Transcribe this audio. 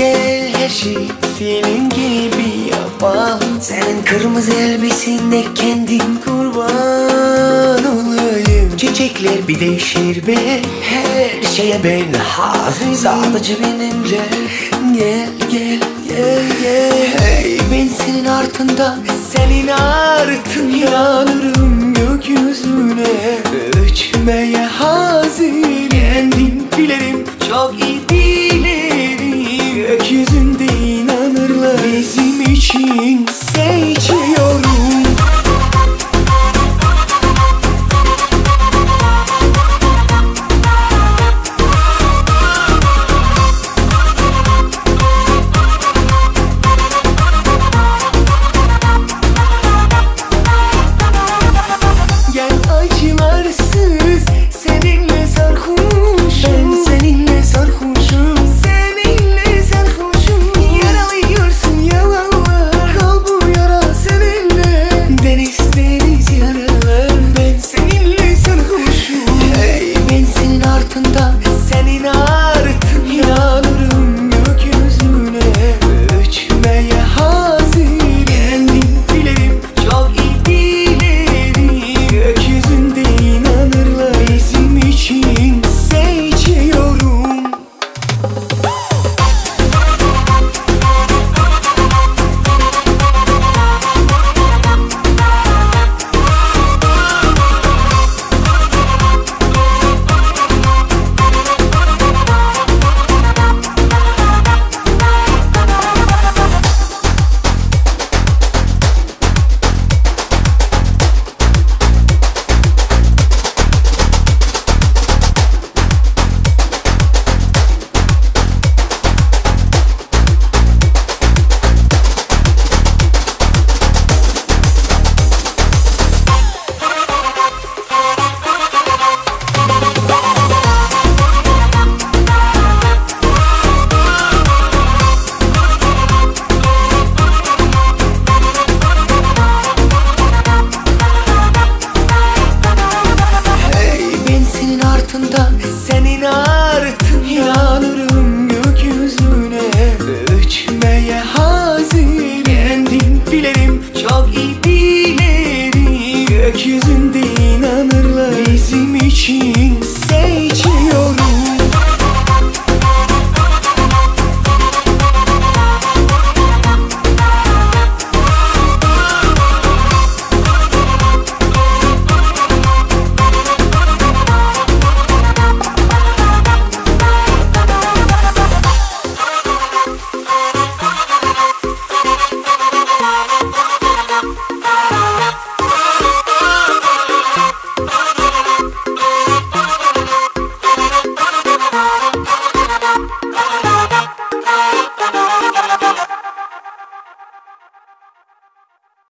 Gel her şey senin gibi yapalım. Senin kırmızı elbisinde kendim kurban olayım. Çiçekler bir değişir be, her şeye ben hazırım. Sadece benimle gel gel gel gel. Hey, ben senin ardından, senin ardın yanırım gökyüzüne. Uçmaya hazır kendim bilirim, çok iyi bilirim. Gökyüzünde inanırlar, bizim için seçiyorum. Senin ardın yanırım gökyüzüne. Uçmaya hazır kendim bilirim, çok iyi bilirim. Gökyüzünde inanırlar, bizim için seçiyorum. Senin ardın yanırım gökyüzüne. Uçmaya hazır kendim bilirim, çok iyi bilirim. Gökyüzünde inanırlar, bizim için